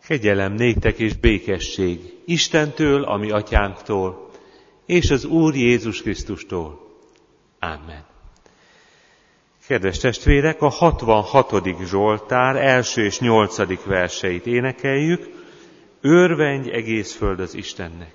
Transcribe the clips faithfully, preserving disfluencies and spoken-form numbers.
Kegyelem néktek és békesség Istentől, a mi atyánktól, és az Úr Jézus Krisztustól. Amen. Kedves testvérek, a hatvanhatodik Zsoltár első és nyolcadik verseit énekeljük. Örvendj egész föld az Istennek!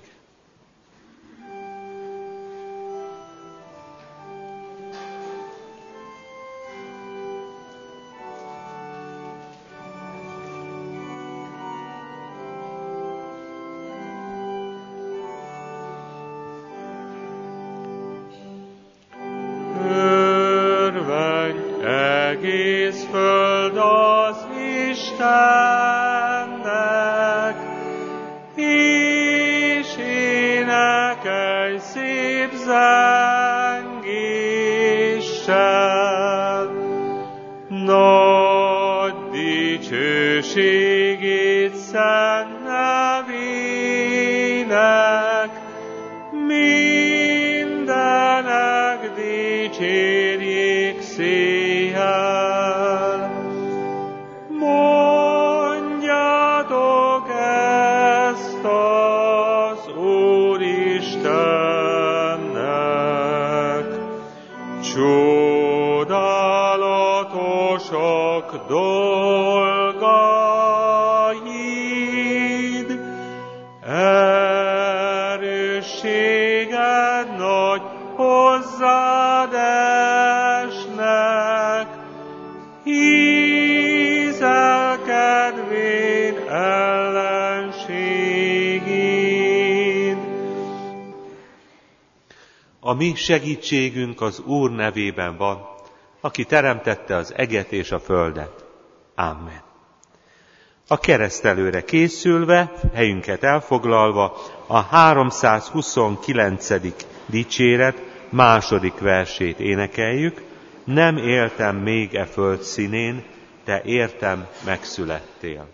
A mi segítségünk az Úr nevében van, aki teremtette az eget és a földet. Amen. A keresztelőre készülve, helyünket elfoglalva, a háromszázhuszonkilencedik dicséret második versét énekeljük. Nem éltem még e föld színén, te értem megszülettél.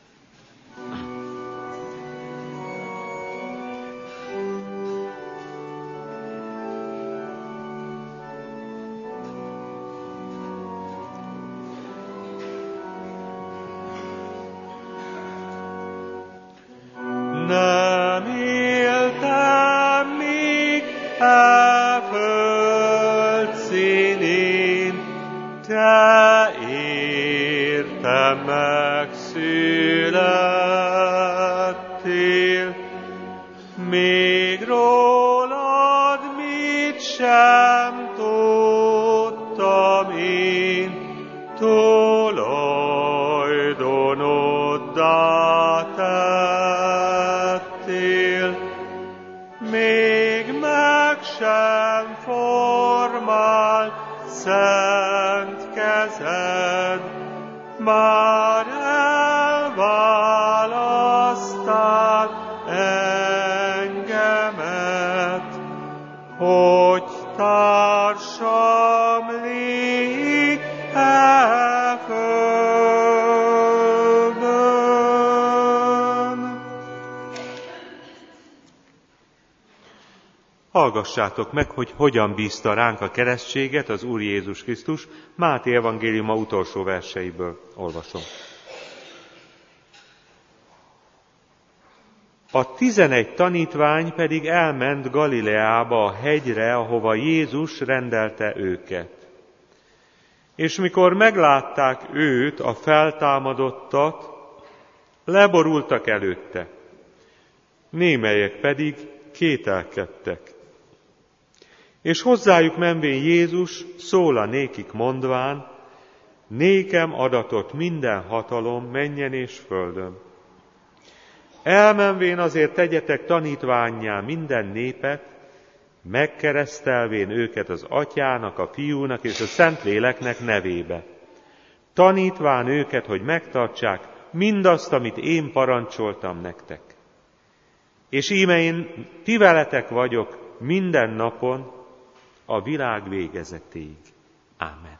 Hallgassátok meg, hogy hogyan bízta ránk a keresztséget az Úr Jézus Krisztus. Máté evangéliuma utolsó verseiből olvasom. A tizenegy tanítvány pedig elment Galileába a hegyre, ahova Jézus rendelte őket. És mikor meglátták őt, a feltámadottat, leborultak előtte. Némelyek pedig kételkedtek. És hozzájuk menvén Jézus szóla nékik mondván, nékem adatott minden hatalom mennyen és földön. Elmenvén azért tegyetek tanítvánnyá minden népet, megkeresztelvén őket az Atyának, a Fiúnak és a Szentléleknek nevébe. Tanítván őket, hogy megtartsák mindazt, amit én parancsoltam nektek. És íme én ti veletek vagyok minden napon, a világ végezetéig. Ámen.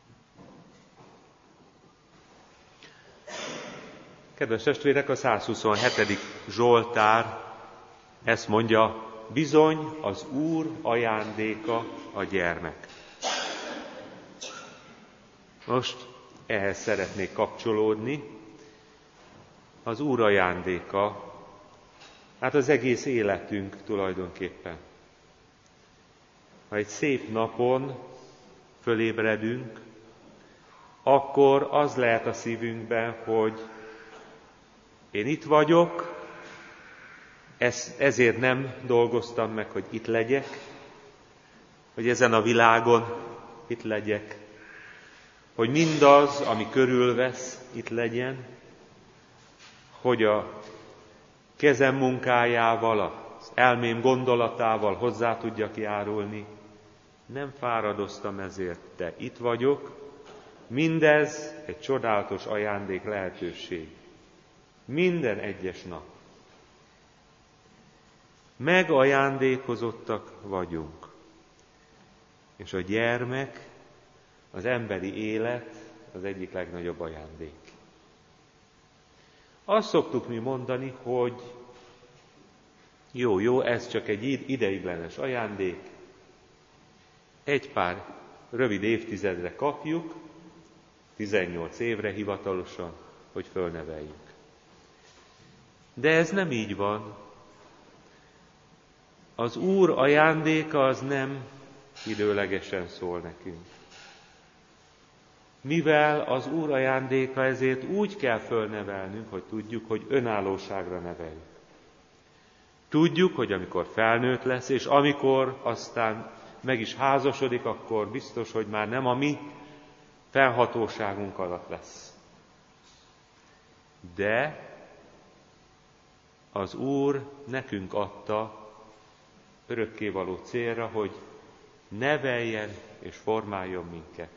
Kedves testvérek, a százhuszonhetedik Zsoltár ezt mondja, bizony az Úr ajándéka a gyermek. Most ehhez szeretnék kapcsolódni. az Úr ajándéka, hát az egész életünk tulajdonképpen. Ha egy szép napon fölébredünk, akkor az lehet a szívünkben, hogy én itt vagyok, ez, ezért nem dolgoztam meg, hogy itt legyek, hogy ezen a világon itt legyek, hogy mindaz, ami körülvesz, itt legyen, hogy a kezem munkájával, az elmém gondolatával hozzá tudjak járulni. Nem fáradoztam ezért, de itt vagyok. Mindez egy csodálatos ajándék, lehetőség. Minden egyes nap. Megajándékozottak vagyunk. És a gyermek, az emberi élet az egyik legnagyobb ajándék. Azt szoktuk mi mondani, hogy jó, jó, ez csak egy ideiglenes ajándék, egy pár rövid évtizedre kapjuk, tizennyolc évre hivatalosan, hogy fölneveljük. De ez nem így van. Az Úr ajándéka az nem időlegesen szól nekünk. Mivel az Úr ajándéka, ezért úgy kell fölnevelnünk, hogy tudjuk, hogy önállóságra neveljük. Tudjuk, hogy amikor felnőtt lesz, és amikor aztán meg is házasodik, akkor biztos, hogy már nem a mi felhatóságunk alatt lesz. De az Úr nekünk adta örökkévaló célra, hogy neveljen és formáljon minket.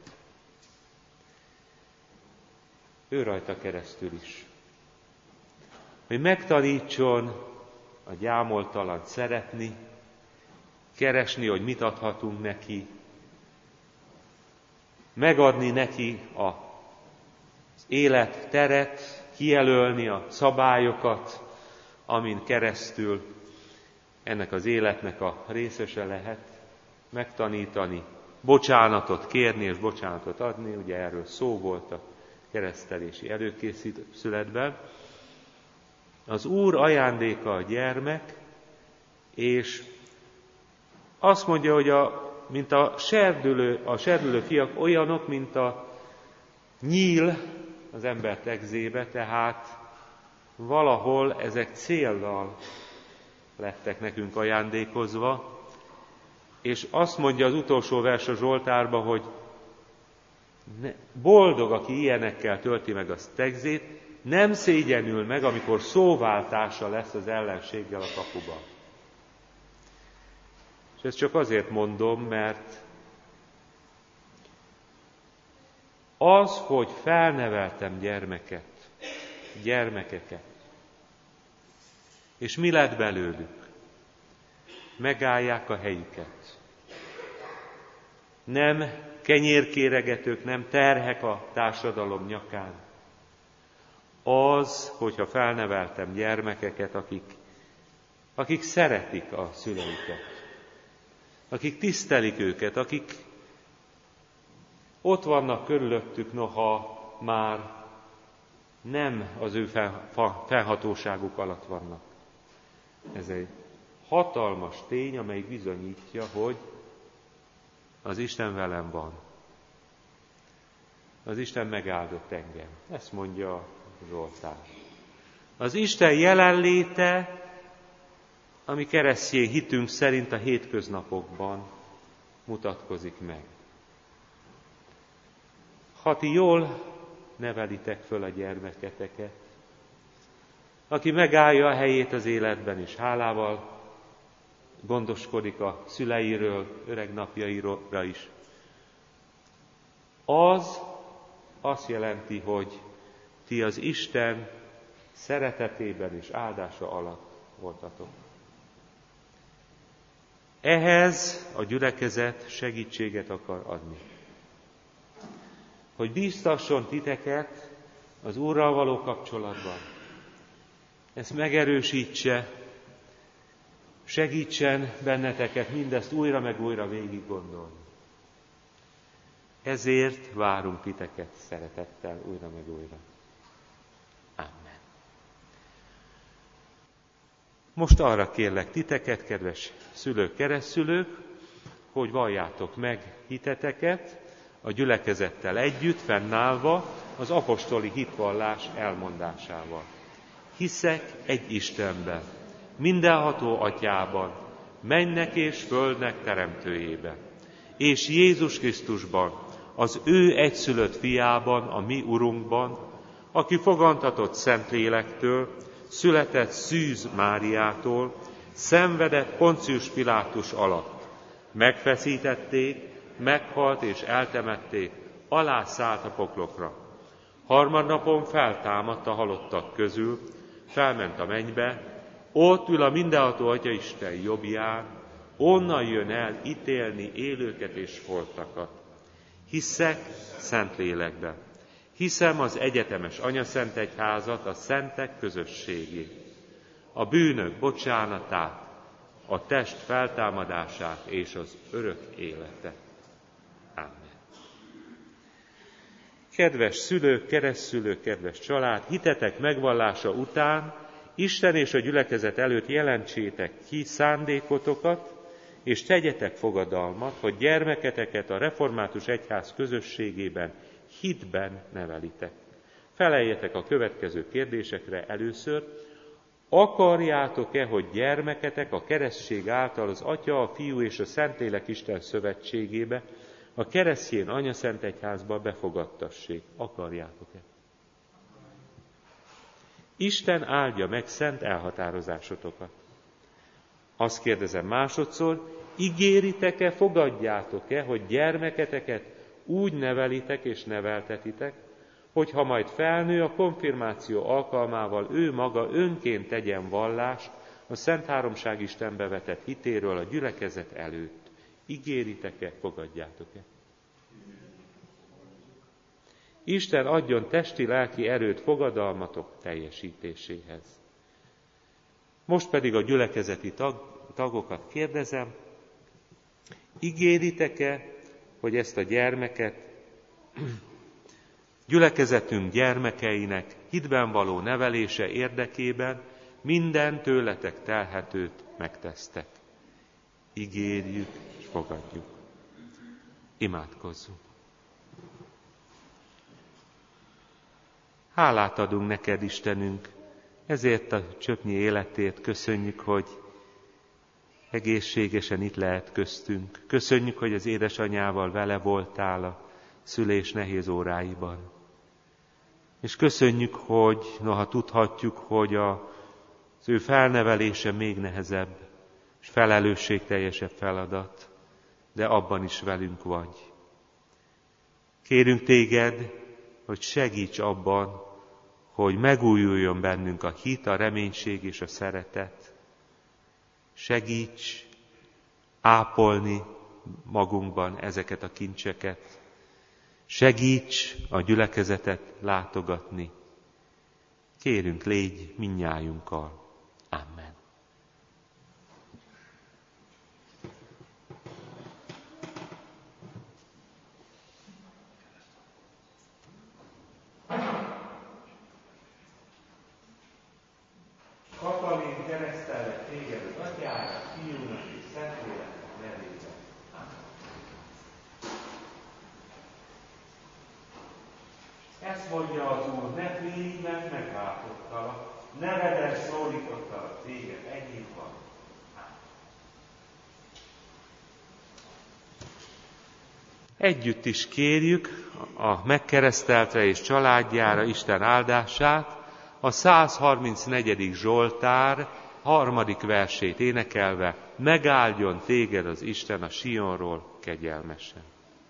Ő rajta keresztül is. Hogy megtanítson a gyámoltalant szeretni, keresni, hogy mit adhatunk neki, megadni neki az élet teret, kijelölni a szabályokat, amin keresztül ennek az életnek a részese lehet, megtanítani, bocsánatot kérni és bocsánatot adni, ugye erről szó volt a keresztelési előkészületben. Az Úr ajándéka a gyermek, és azt mondja, hogy a, mint a serdülő, a serdülő fiak olyanok, mint a nyíl az ember tegzébe, tehát valahol ezek céllal lettek nekünk ajándékozva, és azt mondja az utolsó vers a Zsoltárban, hogy ne, boldog, aki ilyenekkel tölti meg a tegzét, nem szégyenül meg, amikor szóváltása lesz az ellenséggel a kapuban. És ezt csak azért mondom, mert az, hogy felneveltem gyermeket, gyermekeket, és mi lett belőlük? Megállják a helyüket. Nem kenyérkéregetők, nem terhek a társadalom nyakán. Az, hogyha felneveltem gyermekeket, akik, akik szeretik a szüleiket, akik tisztelik őket, akik ott vannak körülöttük, noha már nem az ő felhatóságuk alatt vannak. Ez egy hatalmas tény, amely bizonyítja, hogy az Isten velem van. Az Isten megáldott engem. Ezt mondja a Zsoltár. Az Isten jelenléte, ami keresztény hitünk szerint a hétköznapokban mutatkozik meg. Ha ti jól nevelitek föl a gyermeketeket, aki megállja a helyét az életben és hálával gondoskodik a szüleiről, öreg napjaira is, az azt jelenti, hogy ti az Isten szeretetében és áldása alatt voltatok. Ehhez a gyülekezet segítséget akar adni. Hogy bíztasson titeket az Úrral való kapcsolatban. Ezt megerősítse, segítsen benneteket mindezt újra meg újra végig gondolni. Ezért várunk titeket szeretettel újra meg újra. Amen. Most arra kérlek titeket, kedves szülők, keresztszülők, hogy valljátok meg hiteteket a gyülekezettel együtt, fennállva az apostoli hitvallás elmondásával. Hiszek egy Istenben, mindenható Atyában, mennek és földnek teremtőjében, és Jézus Krisztusban, az ő egyszülött fiában, a mi Urunkban, aki fogantatott Szentlélektől, született Szűz Máriától, szenvedett Poncius Pilátus alatt. Megfeszítették, meghalt és eltemették, alászállt a poklokra. Harmadnapon feltámadt a halottak közül, felment a mennybe, ott ül a mindenható Atyaisten jobbján, onnan jön el ítélni élőket és holtakat. Hiszek Szentlélekben. Hiszem az egyetemes anyaszentegyházat, a szentek közösségét, a bűnök bocsánatát, a test feltámadását és az örök életet. Amen. Kedves szülők, keresztszülők, kedves család, hitetek megvallása után Isten és a gyülekezet előtt jelentsétek ki szándékotokat, és tegyetek fogadalmat, hogy gyermeketeket a református egyház közösségében hitben nevelitek. Feleljetek a következő kérdésekre először. Akarjátok-e, hogy gyermeketek a keresztség által az Atya, a Fiú és a Szentlélek Isten szövetségébe, a keresztjén anyaszentegyházba befogadtassék? Akarjátok-e? Isten áldja meg szent elhatározásotokat. Azt kérdezem másodszor, ígéritek-e, fogadjátok-e, hogy gyermeketeket úgy nevelitek és neveltetitek, hogy ha majd felnő, a konfirmáció alkalmával ő maga önként tegyen vallást a Szent Háromság Istenbe vetett hitéről a gyülekezet előtt. Ígéritek-e, fogadjátok-e? Isten adjon testi-lelki erőt fogadalmatok teljesítéséhez. Most pedig a gyülekezeti tag, tagokat kérdezem, ígéritek-e, hogy ezt a gyermeket gyülekezetünk gyermekeinek hitben való nevelése érdekében minden tőletek telhetőt megtesztek? Ígérjük és fogadjuk. Imádkozzunk. Hálát adunk neked, Istenünk, ezért a csöpnyi életért. Köszönjük, hogy egészségesen itt lehet köztünk. Köszönjük, hogy az édesanyával vele voltál a szülés nehéz óráiban. És köszönjük, hogy noha tudhatjuk, hogy a, az ő felnevelése még nehezebb, és felelősségteljesebb feladat, de abban is velünk vagy. Kérünk téged, hogy segíts abban, hogy megújuljon bennünk a hit, a reménység és a szeretet. Segíts ápolni magunkban ezeket a kincseket. Segíts a gyülekezetet látogatni. Kérünk, légy mindnyájunkkal. Amen. Katalin, keresztellek téged az Atyának, Fiúnak és Szentléleknek nevében. Ezt mondja az Úr, ne félj, mert megváltottalak, neveden szólítottalak téged, ennyit van. Együtt is kérjük a megkereszteltre és családjára Isten áldását, a száz harmincnegyedik Zsoltár harmadik versét énekelve, megáldjon téged az Isten a Sionról kegyelmesen.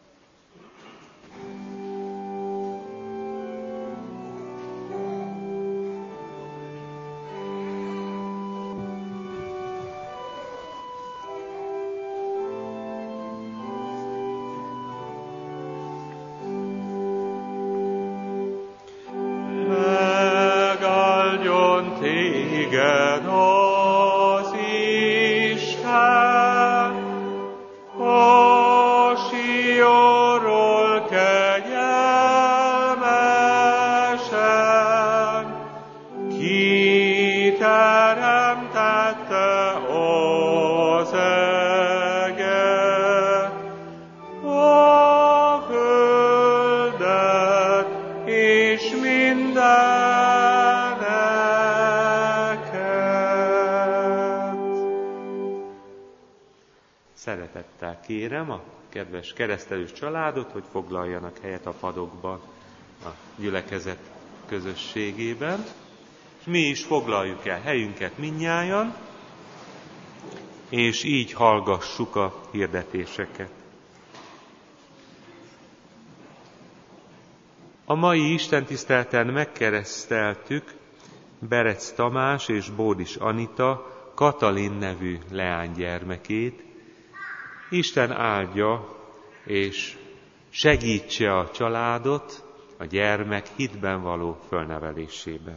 Téged az Isten, a Sionról kegyelmesen, kiteremtett szeretettel kérem a kedves keresztelős családot, hogy foglaljanak helyet a padokban a gyülekezet közösségében. És mi is foglaljuk el helyünket mindnyájan, és így hallgassuk a hirdetéseket. A mai istentiszteleten megkereszteltük Berec Tamás és Bódis Anita Katalin nevű leánygyermekét. Isten áldja és segítse a családot a gyermek hitben való fölnevelésében.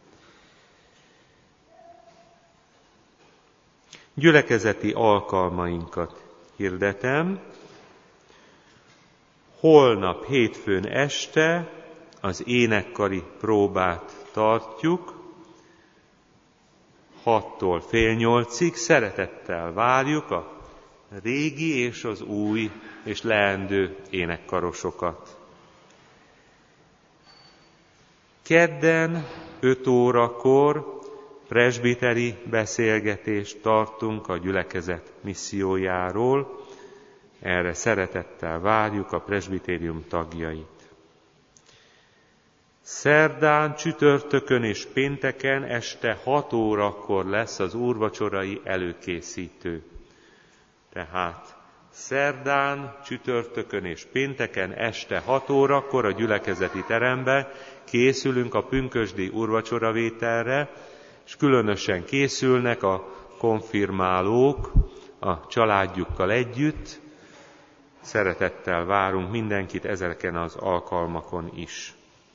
Gyülekezeti alkalmainkat hirdetem. Holnap hétfőn este az énekkari próbát tartjuk, hattól fél nyolcig. Szeretettel várjuk a régi és az új és leendő énekkarosokat. Kedden öt órakor presbiteri beszélgetést tartunk a gyülekezet missziójáról. Erre szeretettel várjuk a presbitérium tagjait. Szerdán, csütörtökön és pénteken este hat órakor lesz az úrvacsorai előkészítő. Tehát szerdán, csütörtökön és pénteken este hat órakor a gyülekezeti teremben készülünk a pünkösdi úrvacsoravételre, és különösen készülnek a konfirmálók a családjukkal együtt. Szeretettel várunk mindenkit ezeken az alkalmakon is.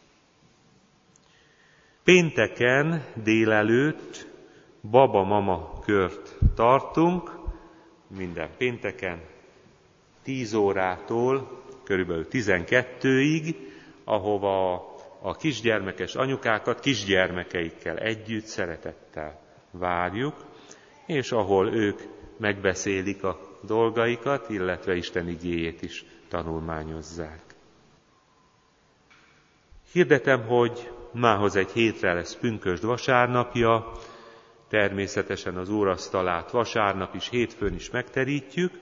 Pénteken délelőtt baba-mama kört tartunk, minden pénteken tíz órától körülbelül tizenkettőig, ahova a kisgyermekes anyukákat kisgyermekeikkel együtt szeretettel várjuk, és ahol ők megbeszélik a dolgaikat, illetve Isten igéjét is tanulmányozzák. Hirdetem, hogy mához egy hétre lesz pünkösd vasárnapja, természetesen az úrasztalát vasárnap is, hétfőn is megterítjük.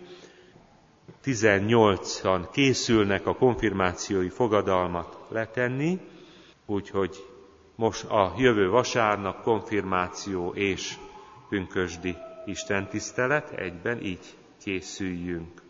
tizennyolcan készülnek a konfirmációi fogadalmat letenni, úgyhogy most a jövő vasárnap konfirmáció és pünkösdi istentisztelet, egyben így készüljünk.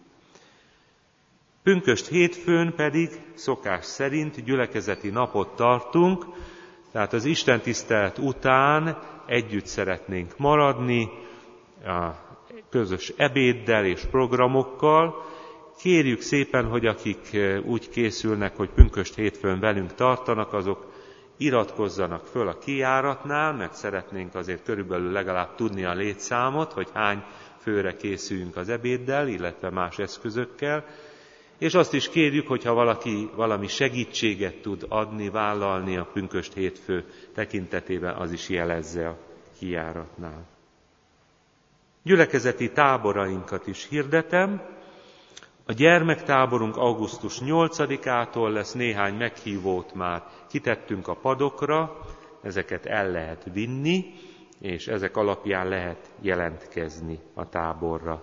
Pünkösd hétfőn pedig szokás szerint gyülekezeti napot tartunk, tehát az istentisztelet után együtt szeretnénk maradni a közös ebéddel és programokkal. Kérjük szépen, hogy akik úgy készülnek, hogy pünkösd hétfőn velünk tartanak, azok iratkozzanak föl a kijáratnál, mert szeretnénk azért körülbelül legalább tudni a létszámot, hogy hány főre készüljünk az ebéddel, illetve más eszközökkel. És azt is kérjük, hogyha valaki valami segítséget tud adni, vállalni a pünkösd hétfő tekintetében, az is jelezze a kijáratnál. Gyülekezeti táborainkat is hirdetem. A gyermektáborunk augusztus nyolcadikától lesz, néhány meghívót már kitettünk a padokra, ezeket el lehet vinni, és ezek alapján lehet jelentkezni a táborra.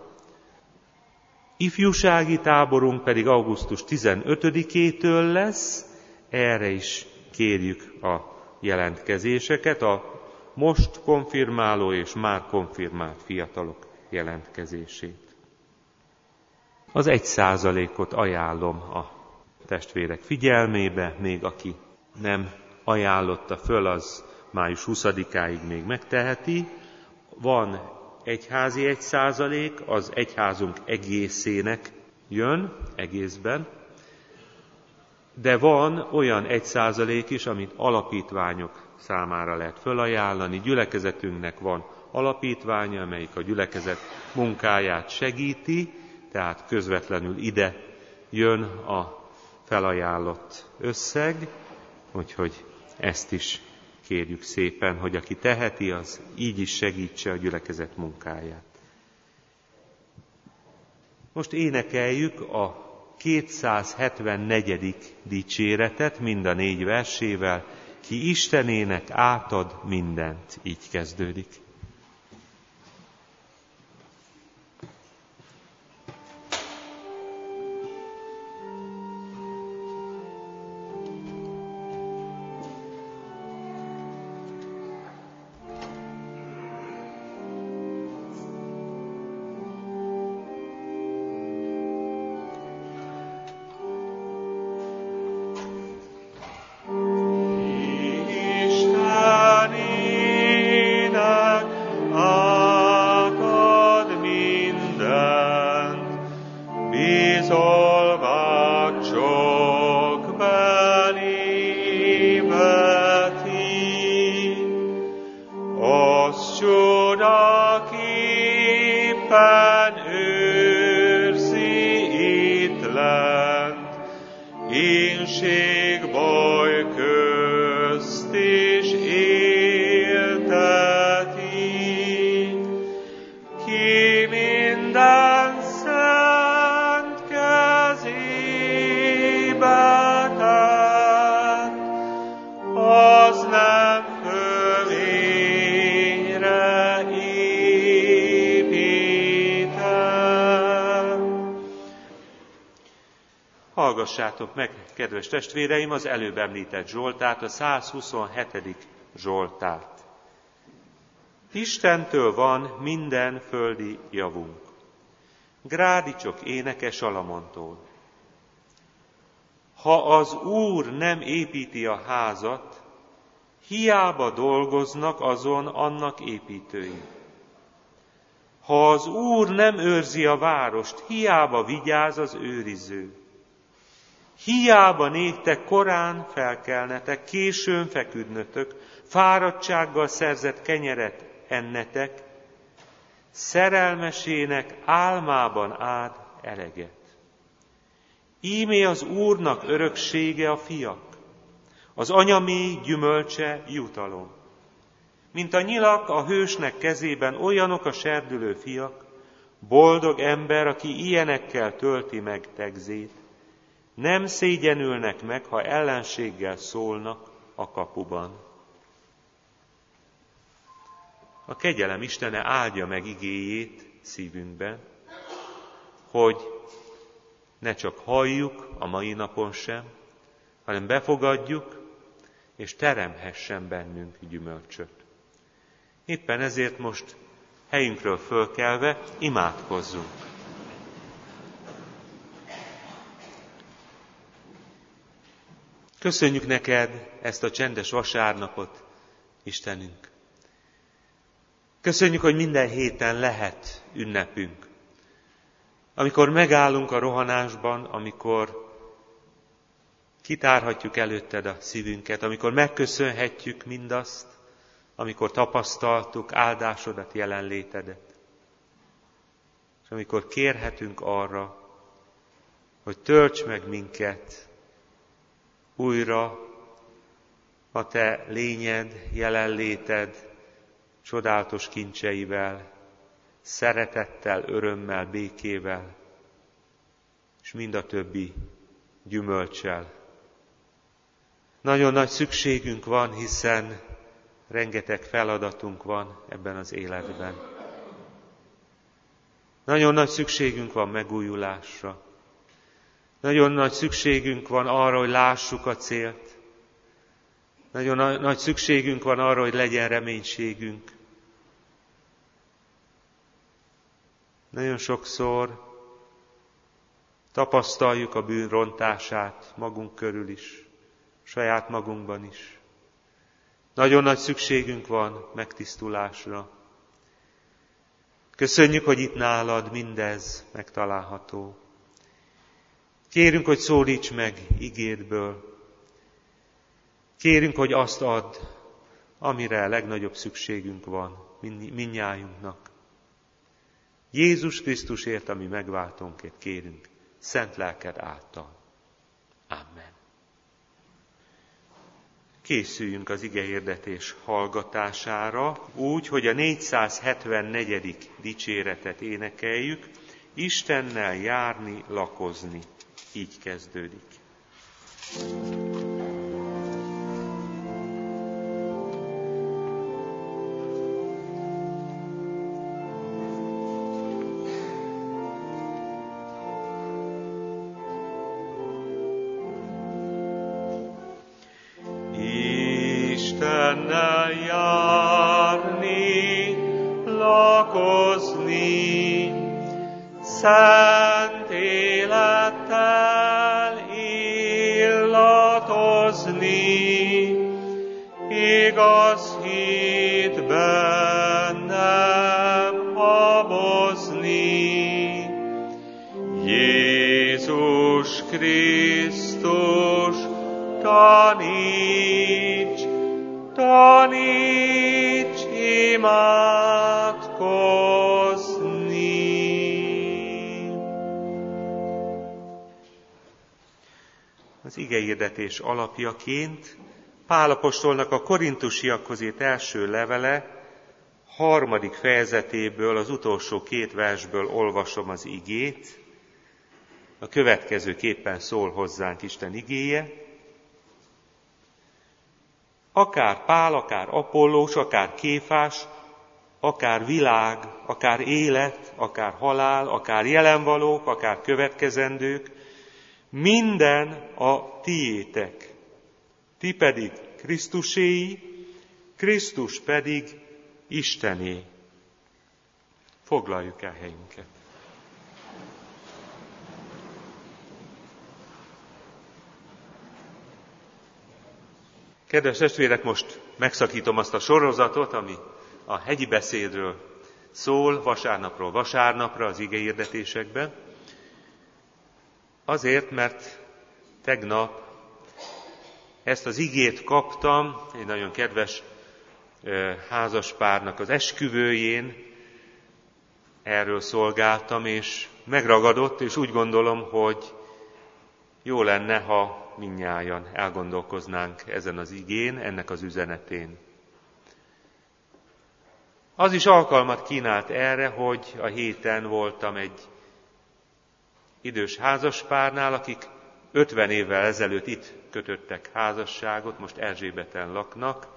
Ifjúsági táborunk pedig augusztus tizenötödikétől lesz, erre is kérjük a jelentkezéseket, a most konfirmáló és már konfirmált fiatalok jelentkezését. Az egy százalékot ajánlom a testvérek figyelmébe, még aki nem ajánlotta föl, az május huszadikáig még megteheti. Van egyházi egy százalék, az egyházunk egészének jön, egészben, de van olyan egy százalék is, amit alapítványok számára lehet fölajánlani. Gyülekezetünknek van alapítványa, amelyik a gyülekezet munkáját segíti, tehát közvetlenül ide jön a felajánlott összeg, úgyhogy ezt is kérjük szépen, hogy aki teheti, az így is segítse a gyülekezet munkáját. Most énekeljük a kétszázhetvennegyedik dicséretet mind a négy versével, ki Istenének átad mindent, így kezdődik. Igazolvát csak belébe ti, azt csodaképpen őrzi itt lent, énség baj közt is élteti, ki minden szent kezébe tett, az nem fölényre épített. Hallgassátok meg, kedves testvéreim, az előbb említett Zsoltárt, a százhuszonhetedik Zsoltárt. Istentől van minden földi javunk. Grádicsok éneke Salamontól. Ha az Úr nem építi a házat, hiába dolgoznak azon annak építői. Ha az Úr nem őrzi a várost, hiába vigyáz az őriző. Hiába néktek korán felkelnetek, későn feküdnötök, fáradtsággal szerzett kenyeret ennetek, szerelmesének álmában áld eleget. Ímé az Úrnak öröksége a fiak, az anya mély gyümölcse jutalom. Mint a nyilak a hősnek kezében, olyanok a serdülő fiak, boldog ember, aki ilyenekkel tölti meg tegzét, nem szégyenülnek meg, ha ellenséggel szólnak a kapuban. A kegyelem Istene áldja meg igéjét szívünkben, hogy ne csak halljuk a mai napon sem, hanem befogadjuk, és teremhessen bennünk gyümölcsöt. Éppen ezért most helyünkről fölkelve imádkozzunk. Köszönjük neked ezt a csendes vasárnapot, Istenünk. Köszönjük, hogy minden héten lehet ünnepünk. Amikor megállunk a rohanásban, amikor kitárhatjuk előtted a szívünket, amikor megköszönhetjük mindazt, amikor tapasztaltuk áldásodat, jelenlétedet. És amikor kérhetünk arra, hogy tölts meg minket újra a te lényed, jelenléted, csodálatos kincseivel, szeretettel, örömmel, békével, és mind a többi gyümölccsel. Nagyon nagy szükségünk van, hiszen rengeteg feladatunk van ebben az életben. Nagyon nagy szükségünk van megújulásra. Nagyon nagy szükségünk van arra, hogy lássuk a célt. Nagyon nagy szükségünk van arra, hogy legyen reménységünk. Nagyon sokszor tapasztaljuk a bűn rontását magunk körül is, saját magunkban is. Nagyon nagy szükségünk van megtisztulásra. Köszönjük, hogy itt nálad mindez megtalálható. Kérünk, hogy szólíts meg igédből. Kérünk, hogy azt add, amire legnagyobb szükségünk van mindnyájunknak. Jézus Krisztusért, ami megváltónkért kérünk, szent lelked által. Amen. Készüljünk az igehirdetés hallgatására, úgy, hogy a négyszázhetvennegyedik dicséretet énekeljük, Istennel járni, lakozni. Így kezdődik. Istennel járni, lakozni, szent élettel illatozni, igaz hitben nem habozni. Jézus Jézus Krisztus, taníts, taníts imádkozni. Az igehirdetés alapjaként Pál apostolnak a korintusiakhoz írt első levele harmadik fejezetéből, az utolsó két versből olvasom az igét. A következőképpen szól hozzánk Isten igéje. Akár Pál, akár Apollós, akár Kéfás, akár világ, akár élet, akár halál, akár jelenvalók, akár következendők, minden a tiétek. Ti pedig Krisztuséi, Krisztus pedig Istené. Foglaljuk el helyünket. Kedves testvérek, most megszakítom azt a sorozatot, ami a hegyi beszédről szól vasárnapról vasárnapra az igehirdetésekben. Azért, mert tegnap ezt az igét kaptam egy nagyon kedves házaspárnak az esküvőjén, erről szolgáltam, és megragadott, és úgy gondolom, hogy jó lenne, ha mindnyájan elgondolkoznánk ezen az igén, ennek az üzenetén. Az is alkalmat kínált erre, hogy a héten voltam egy idős házaspárnál, akik ötven évvel ezelőtt itt kötöttek házasságot, most Erzsébeten laknak.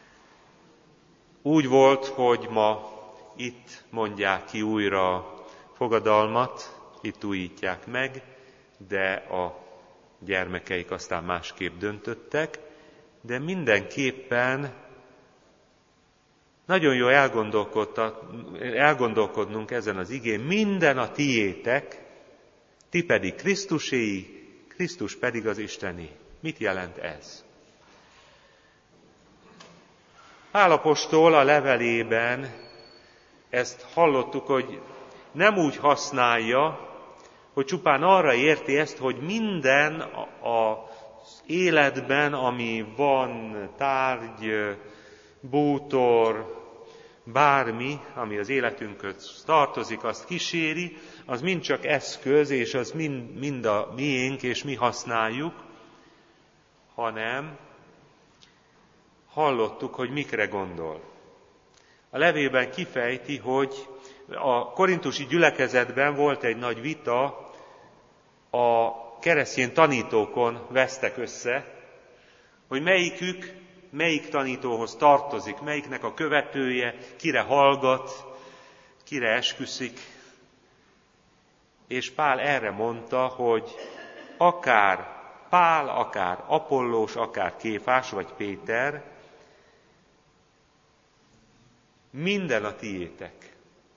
Úgy volt, hogy ma itt mondják ki újra a fogadalmat, itt újítják meg, de a gyermekeik aztán másképp döntöttek, de mindenképpen nagyon jó elgondolkodnunk ezen az igén, minden a tiétek, ti pedig Krisztuséi, Krisztus pedig az Istené. Mit jelent ez? Pál apostol a levelében ezt hallottuk, hogy nem úgy használja, hogy csupán arra érti ezt, hogy minden az életben, ami van, tárgy, bútor, bármi, ami az életünkhöz tartozik, azt kíséri, az mind csak eszköz, és az mind, mind a miénk, és mi használjuk, hanem hallottuk, hogy mikre gondol. A levélben kifejti, hogy a korintusi gyülekezetben volt egy nagy vita, a keresztény tanítókon vesztek össze, hogy melyikük, melyik tanítóhoz tartozik, melyiknek a követője, kire hallgat, kire esküszik. És Pál erre mondta, hogy akár Pál, akár Apollós, akár Kéfás vagy Péter, minden a tiétek.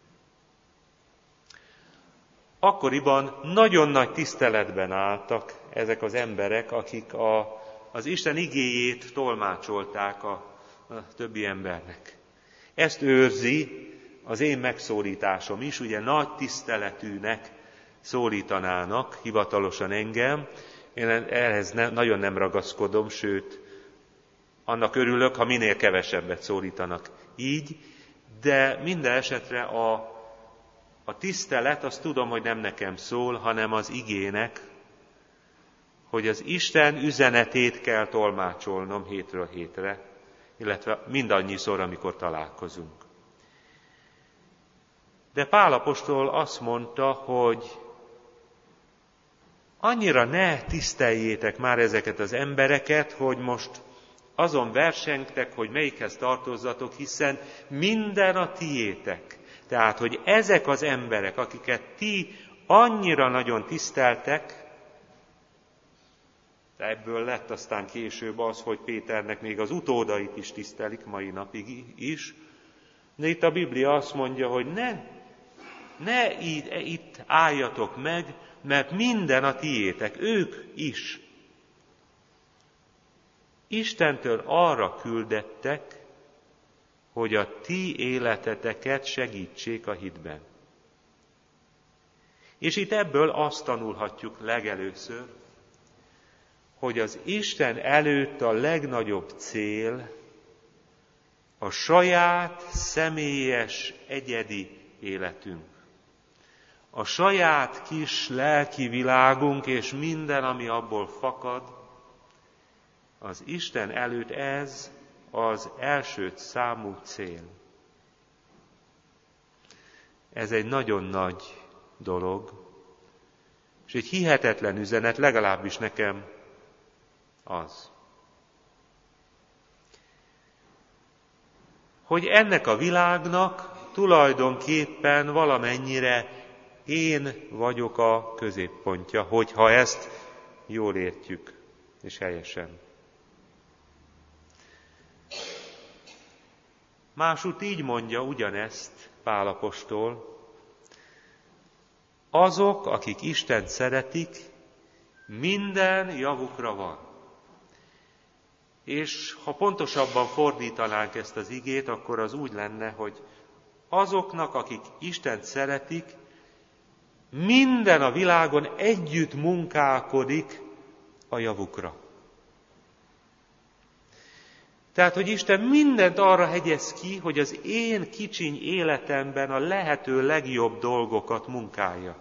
Akkoriban nagyon nagy tiszteletben álltak ezek az emberek, akik a, az Isten igéjét tolmácsolták a, a többi embernek. Ezt őrzi az én megszólításom is, ugye nagy tiszteletűnek szólítanának hivatalosan engem. Én ehhez ne, nagyon nem ragaszkodom, sőt, annak örülök, ha minél kevesebbet szólítanak így, de minden esetre a, a tisztelet, azt tudom, hogy nem nekem szól, hanem az igének, hogy az Isten üzenetét kell tolmácsolnom hétről hétre, illetve mindannyiszor, amikor találkozunk. De Pál apostol azt mondta, hogy annyira ne tiszteljétek már ezeket az embereket, hogy most azon versengtek, hogy melyikhez tartozzatok, hiszen minden a tiétek. Tehát, hogy ezek az emberek, akiket ti annyira nagyon tiszteltek, de ebből lett aztán később az, hogy Péternek még az utódait is tisztelik mai napig is, de itt a Biblia azt mondja, hogy ne, ne így, itt álljatok meg, mert minden a tiétek, ők is. Istentől arra küldettek, hogy a ti életeteket segítsék a hitben. És itt ebből azt tanulhatjuk legelőször, hogy az Isten előtt a legnagyobb cél a saját személyes, egyedi életünk. A saját kis lelki világunk és minden, ami abból fakad, az Isten előtt ez az első számú cél. Ez egy nagyon nagy dolog, és egy hihetetlen üzenet, legalábbis nekem az. Hogy ennek a világnak tulajdonképpen valamennyire én vagyok a középpontja, hogyha ezt jól értjük, és helyesen. Másút így mondja ugyanezt Pál apostol: azok, akik Istent szeretik, minden javukra van. És ha pontosabban fordítanánk ezt az igét, akkor az úgy lenne, hogy azoknak, akik Istent szeretik, minden a világon együtt munkálkodik a javukra. Tehát, hogy Isten mindent arra hegyez ki, hogy az én kicsiny életemben a lehető legjobb dolgokat munkálja.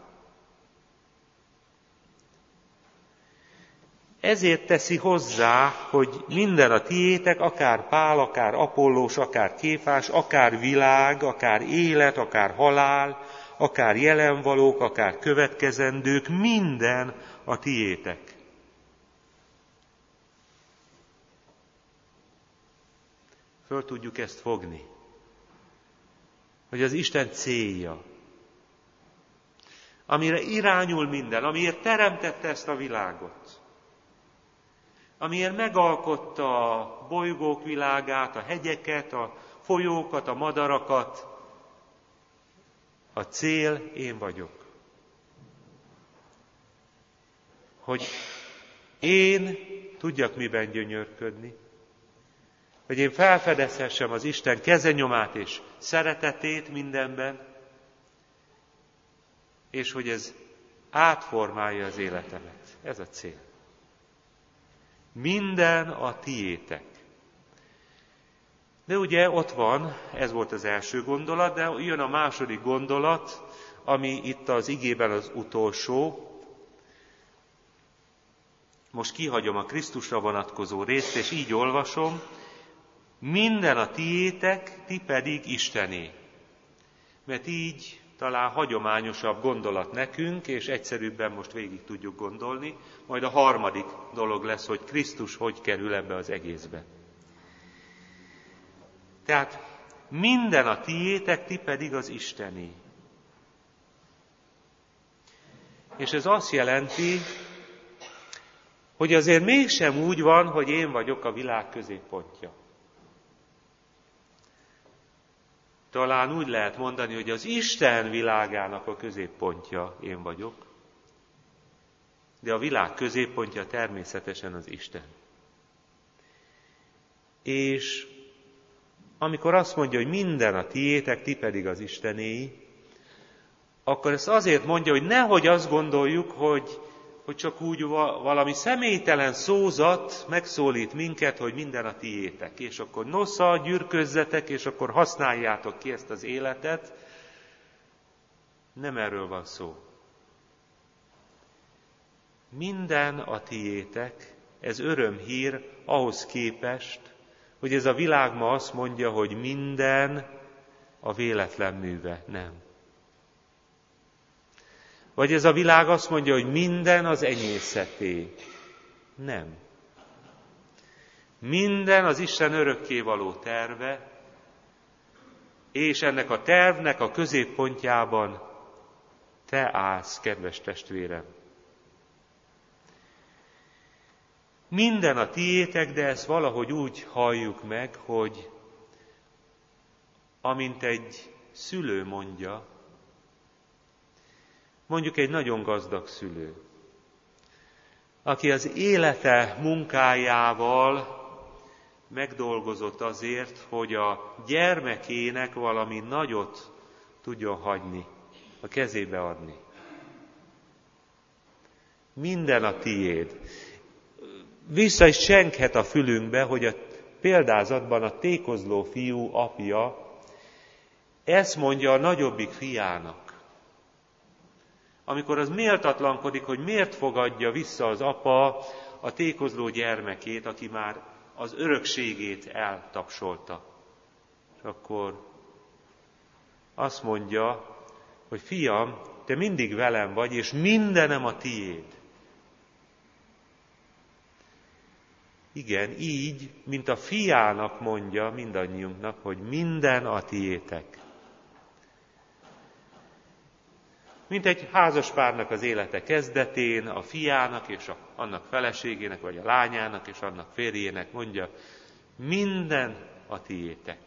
Ezért teszi hozzá, hogy minden a tiétek, akár Pál, akár Apollós, akár Kéfás, akár világ, akár élet, akár halál, akár jelenvalók, akár következendők, minden a tiétek. Föl tudjuk ezt fogni, hogy az Isten célja, amire irányul minden, amiért teremtette ezt a világot, amiért megalkotta a bolygók világát, a hegyeket, a folyókat, a madarakat, a cél én vagyok. Hogy én tudjak miben gyönyörködni, hogy én felfedezhessem az Isten kezenyomát és szeretetét mindenben, és hogy ez átformálja az életemet. Ez a cél. Minden a tiétek. De ugye ott van, ez volt az első gondolat, de jön a második gondolat, ami itt az igében az utolsó. Most kihagyom a Krisztusra vonatkozó részt, és így olvasom: minden a tiétek, ti pedig Istené. Mert így talán hagyományosabb gondolat nekünk, és egyszerűbben most végig tudjuk gondolni. Majd a harmadik dolog lesz, hogy Krisztus hogy kerül ebbe az egészbe. Tehát minden a tiétek, ti pedig az Istené. És ez azt jelenti, hogy azért mégsem úgy van, hogy én vagyok a világ középpontja. Talán úgy lehet mondani, hogy az Isten világának a középpontja én vagyok, de a világ középpontja természetesen az Isten. És amikor azt mondja, hogy minden a tiétek, ti pedig az Istenéi, akkor ezt azért mondja, hogy nehogy azt gondoljuk, hogy, hogy csak úgy valami személytelen szózat megszólít minket, hogy minden a tiétek, és akkor nosza, gyürközzetek, és akkor használjátok ki ezt az életet. Nem erről van szó. Minden a tiétek, ez örömhír ahhoz képest, hogy ez a világ ma azt mondja, hogy minden a véletlen műve. Nem. Vagy ez a világ azt mondja, hogy minden az enyészeté. Nem. Minden az Isten örökkévaló terve, és ennek a tervnek a középpontjában te állsz, kedves testvérem. Minden a tiétek, de ezt valahogy úgy halljuk meg, hogy amint egy szülő mondja, mondjuk egy nagyon gazdag szülő, aki az élete munkájával megdolgozott azért, hogy a gyermekének valami nagyot tudjon hagyni, a kezébe adni. Minden a tiéd. Vissza is csenghet a fülünkbe, hogy a példázatban a tékozló fiú apja ezt mondja a nagyobbik fiának. Amikor az méltatlankodik, hogy miért fogadja vissza az apa a tékozló gyermekét, aki már az örökségét eltapsolta. És akkor azt mondja, hogy fiam, te mindig velem vagy, és mindenem a tiéd. Igen, így, mint a fiának mondja mindannyiunknak, hogy minden a tiétek. Mint egy házaspárnak az élete kezdetén, a fiának és a, annak feleségének, vagy a lányának és annak férjének mondja, minden a tiétek.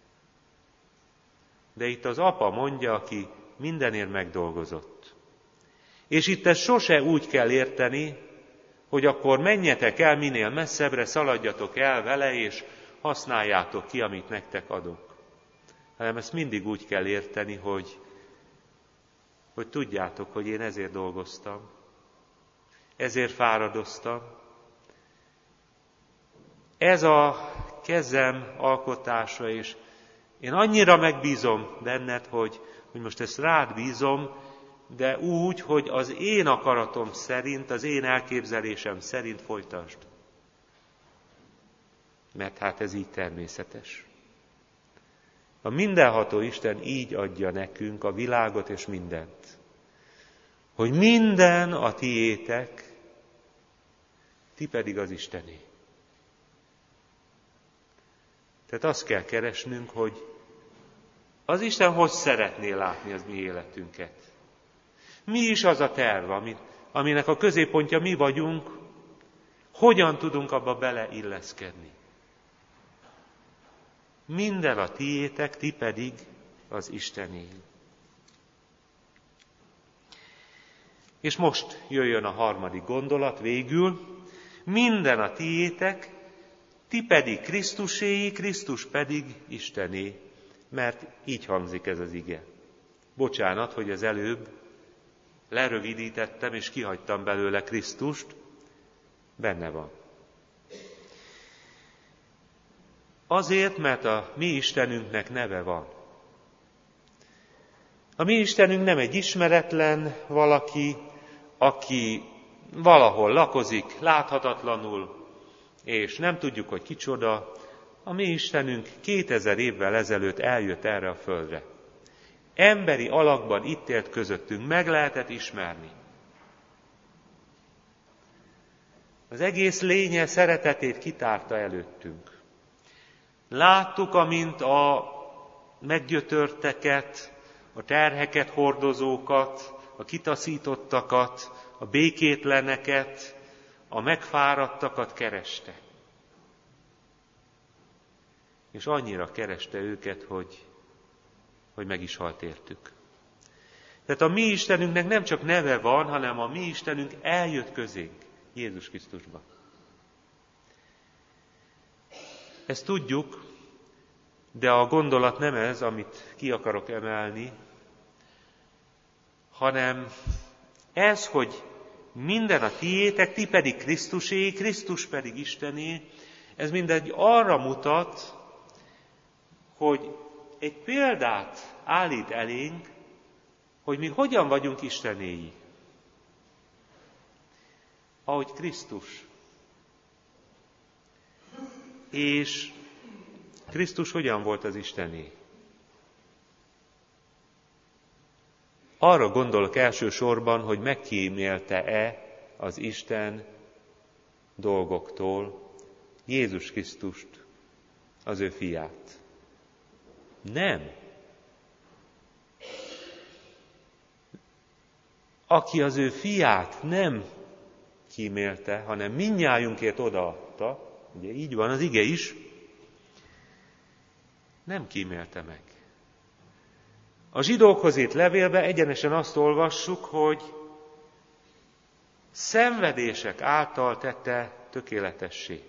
De itt az apa mondja, aki mindenért megdolgozott. És itt ezt sose úgy kell érteni, hogy akkor menjetek el minél messzebbre, szaladjatok el vele, és használjátok ki, amit nektek adok. Hanem ezt mindig úgy kell érteni, hogy, hogy tudjátok, hogy én ezért dolgoztam, ezért fáradoztam. Ez a kezem alkotása, és én annyira megbízom benned, hogy, hogy most ezt rád bízom, de úgy, hogy az én akaratom szerint, az én elképzelésem szerint folytasd. Mert hát ez így természetes. A mindenható Isten így adja nekünk a világot és mindent. Hogy minden a tiétek, ti pedig az Istené. Tehát azt kell keresnünk, hogy az Isten hogy szeretné látni az mi életünket. Mi is az a terv, aminek a középpontja mi vagyunk, hogyan tudunk abba beleilleszkedni. Minden a tiétek, ti pedig az Istené. És most jöjjön a harmadik gondolat végül. Minden a tiétek, ti pedig Krisztuséi, Krisztus pedig Istené. Mert így hangzik ez az ige. Bocsánat, hogy az előbb lerövidítettem és kihagytam belőle Krisztust, benne van. Azért, mert a mi Istenünknek neve van. A mi Istenünk nem egy ismeretlen valaki, aki valahol lakozik, láthatatlanul, és nem tudjuk, hogy kicsoda. A mi Istenünk kétezer évvel ezelőtt eljött erre a földre. Emberi alakban itt élt közöttünk, meg lehetett ismerni. Az egész lénye szeretetét kitárta előttünk. Láttuk, amint a meggyötörteket, a terheket hordozókat, a kitaszítottakat, a békétleneket, a megfáradtakat kereste. És annyira kereste őket, hogy, hogy meg is halt értük. Tehát a mi Istenünknek nem csak neve van, hanem a mi Istenünk eljött közénk, Jézus Krisztusba. Ezt tudjuk, de a gondolat nem ez, amit ki akarok emelni, hanem ez, hogy minden a tiétek, ti pedig Krisztusé, Krisztus pedig Istené, ez mindegy arra mutat, hogy egy példát állít elénk, hogy mi hogyan vagyunk Istenéi. Ahogy Krisztus. És Krisztus hogyan volt az Istené? Arra gondolok elsősorban, hogy megkímélte-e az Isten dolgoktól Jézus Krisztust, az ő fiát. Nem. Aki az ő fiát nem kímélte, hanem mindnyájunkért odaadta, ugye így van az ige is, nem kímélte meg. A zsidókhoz írt levélben egyenesen azt olvassuk, hogy szenvedések által tette tökéletessé.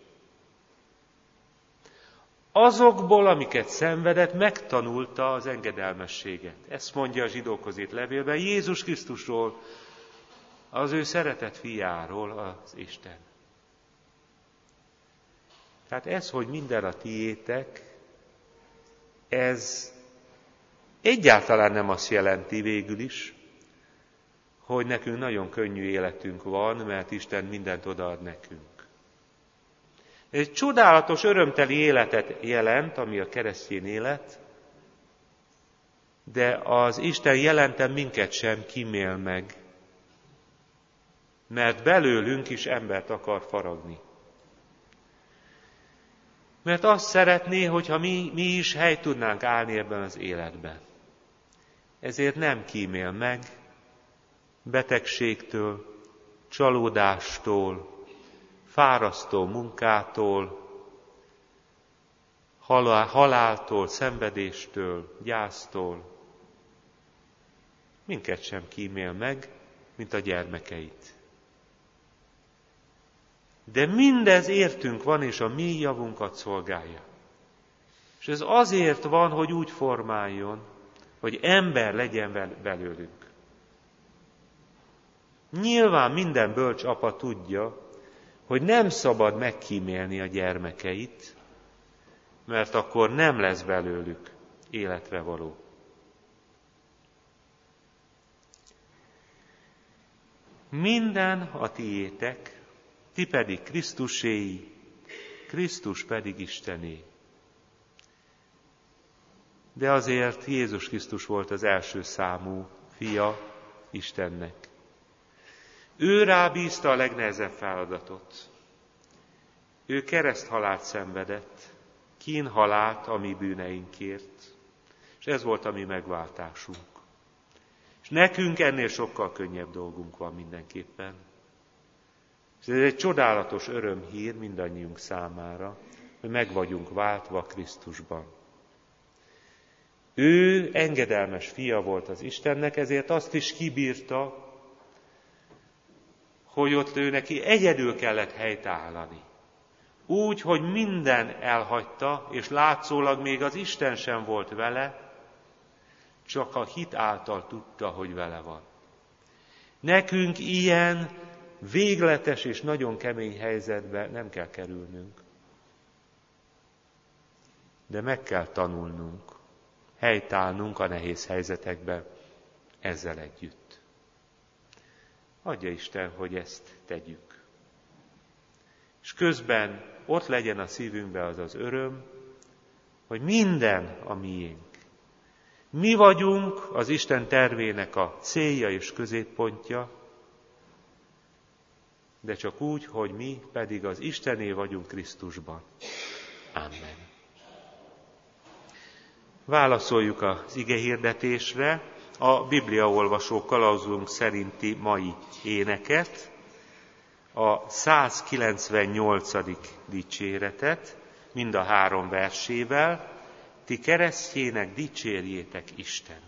Azokból, amiket szenvedett, megtanulta az engedelmességet. Ezt mondja a zsidókhoz írt levélben Jézus Krisztusról, az ő szeretett fiáról az Isten. Tehát ez, hogy minden a tiétek, ez egyáltalán nem azt jelenti végül is, hogy nekünk nagyon könnyű életünk van, mert Isten mindent odaad nekünk. Ez egy csodálatos, örömteli életet jelent, ami a keresztény élet, de az Isten jelentem minket sem kímél meg, mert belőlünk is embert akar faragni. Mert azt szeretné, hogyha mi, mi is helyt tudnánk állni ebben az életben. Ezért nem kímél meg betegségtől, csalódástól, fárasztó munkától, haláltól, szenvedéstől, gyásztól. Minket sem kímél meg, mint a gyermekeit. De mindez értünk van, és a mi javunkat szolgálja. És ez azért van, hogy úgy formáljon, hogy ember legyen belőlünk. Nyilván minden bölcs apa tudja, hogy nem szabad megkímélni a gyermekeit, mert akkor nem lesz belőlük életre való. Minden a tiétek, ti pedig Krisztuséi, Krisztus pedig Istené. De azért Jézus Krisztus volt az első számú fia Istennek. Ő rábízta a legnehezebb feladatot. Ő kereszthalált szenvedett, kínhalált a mi bűneinkért, és ez volt a mi megváltásunk. És nekünk ennél sokkal könnyebb dolgunk van mindenképpen. És ez egy csodálatos örömhír mindannyiunk számára, hogy meg vagyunk váltva Krisztusban. Ő engedelmes fia volt az Istennek, ezért azt is kibírta, hogy ott ő neki egyedül kellett helytállani. Úgy, hogy minden elhagyta, és látszólag még az Isten sem volt vele, csak a hit által tudta, hogy vele van. Nekünk ilyen végletes és nagyon kemény helyzetbe nem kell kerülnünk. De meg kell tanulnunk, helytállnunk a nehéz helyzetekbe ezzel együtt. Adja Isten, hogy ezt tegyük. És közben ott legyen a szívünkben az az öröm, hogy minden a miénk. Mi vagyunk az Isten tervének a célja és középpontja, de csak úgy, hogy mi pedig az Istené vagyunk Krisztusban. Amen. Válaszoljuk az igehirdetésre a bibliaolvasó kalauzunk szerinti mai éneket, a százkilencvennyolcadik dicséretet, mind a három versével, ti keresztjének dicsérjétek Istent.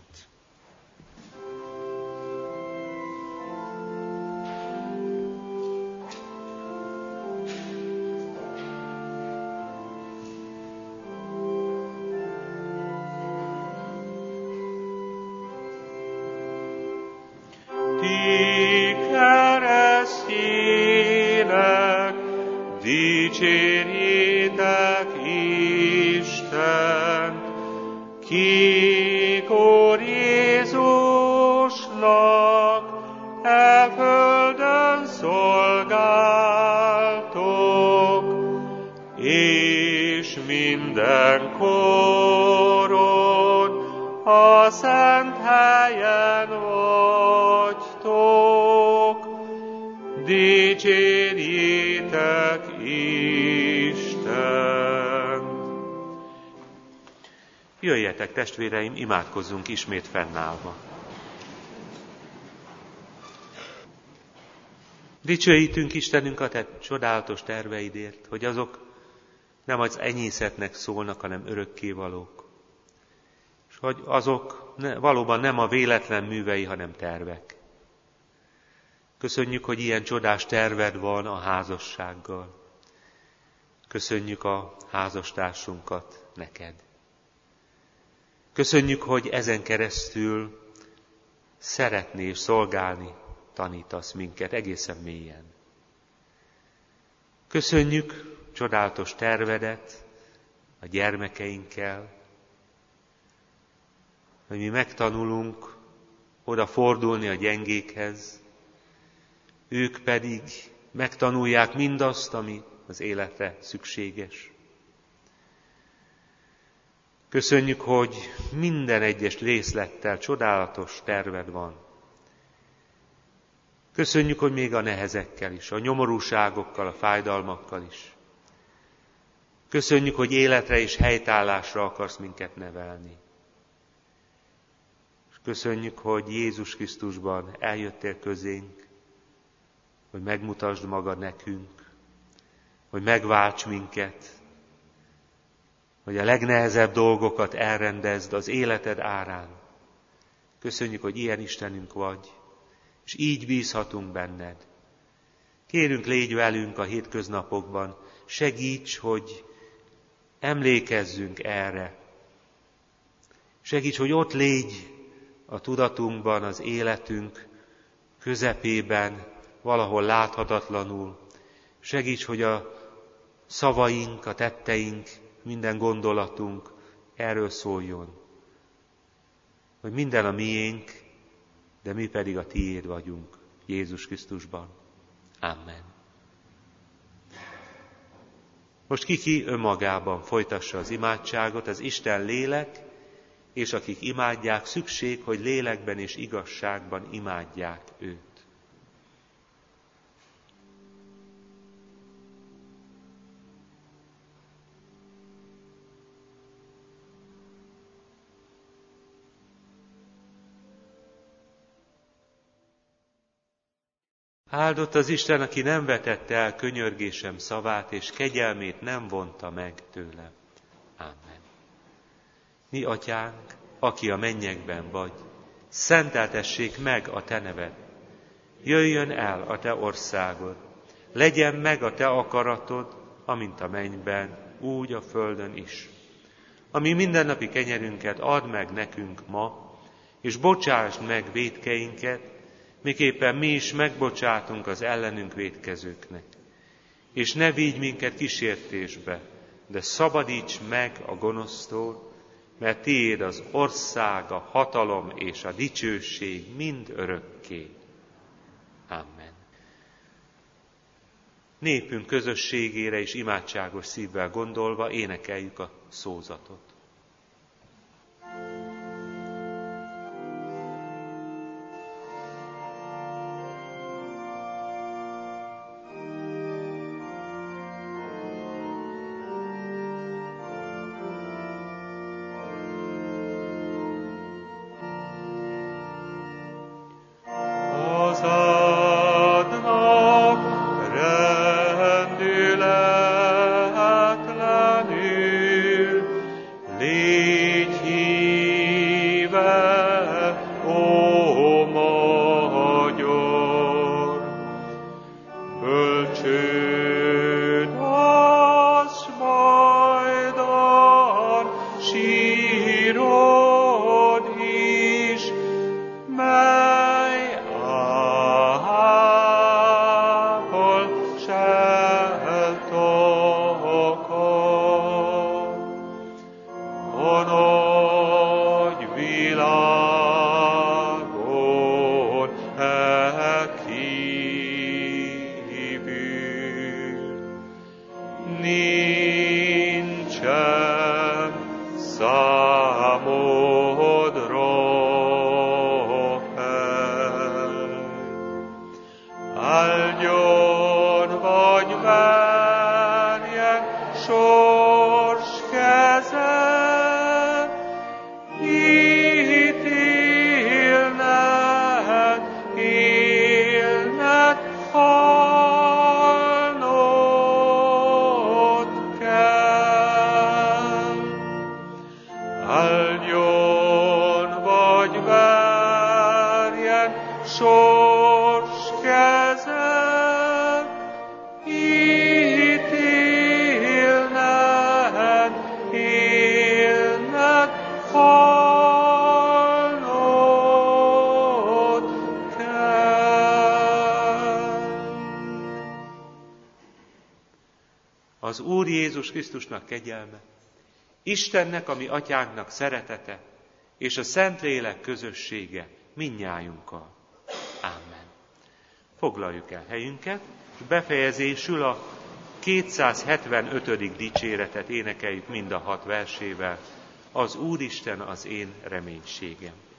Dicsérjétek Istent, kikor Jézusnak e földön szolgáltok, és mindenkoron a szent helyen vagytok, dicsérjétek Istent. Jöjjetek, testvéreim, imádkozzunk ismét fennállva. Dicsőítünk Istenünk a te csodálatos terveidért, hogy azok nem az enyészetnek szólnak, hanem örökkévalók. És hogy azok ne, valóban nem a véletlen művei, hanem tervek. Köszönjük, hogy ilyen csodás terved van a házassággal. Köszönjük a házastársunkat neked. Köszönjük, hogy ezen keresztül szeretnél szolgálni tanítasz minket egészen mélyen. Köszönjük csodálatos tervedet a gyermekeinkkel, hogy mi megtanulunk odafordulni a gyengékhez, ők pedig megtanulják mindazt, ami az életre szükséges. Köszönjük, hogy minden egyes részlettel csodálatos terved van. Köszönjük, hogy még a nehezekkel is, a nyomorúságokkal, a fájdalmakkal is. Köszönjük, hogy életre és helytállásra akarsz minket nevelni. És köszönjük, hogy Jézus Krisztusban eljöttél közénk, hogy megmutasd magad nekünk, hogy megválts minket, hogy a legnehezebb dolgokat elrendezd az életed árán. Köszönjük, hogy ilyen Istenünk vagy, és így bízhatunk benned. Kérünk, légy velünk a hétköznapokban, segíts, hogy emlékezzünk erre. Segíts, hogy ott légy a tudatunkban, az életünk közepében, valahol láthatatlanul. Segíts, hogy a szavaink, a tetteink, minden gondolatunk erről szóljon. Hogy minden a miénk, de mi pedig a tiéd vagyunk Jézus Krisztusban. Amen. Most ki-ki önmagában folytassa az imádságot, az Isten lélek, és akik imádják, szükség, hogy lélekben és igazságban imádják őt. Áldott az Isten, aki nem vetette el könyörgésem szavát, és kegyelmét nem vonta meg tőlem. Amen. Mi atyánk, aki a mennyekben vagy, szenteltessék meg a te neved. Jöjjön el a te országod, legyen meg a te akaratod, amint a mennyben, úgy a földön is. Ami mindennapi kenyerünket add meg nekünk ma, és bocsásd meg vétkeinket, miképpen mi is megbocsátunk az ellenünk vétkezőknek. És ne vigy minket kísértésbe, de szabadíts meg a gonosztól, mert tiéd az ország, a hatalom és a dicsőség mind örökké. Amen. Népünk közösségére és imádságos szívvel gondolva énekeljük a szózatot. kívül. az Úr Jézus Krisztusnak kegyelme, Istennek, a mi atyánknak szeretete, és a Szentlélek közössége mindnyájunkkal. Amen. Foglaljuk el helyünket, és befejezésül a kétszázhetvenötödik dicséretet énekeljük mind a hat versével. Az Úristen az én reménységem.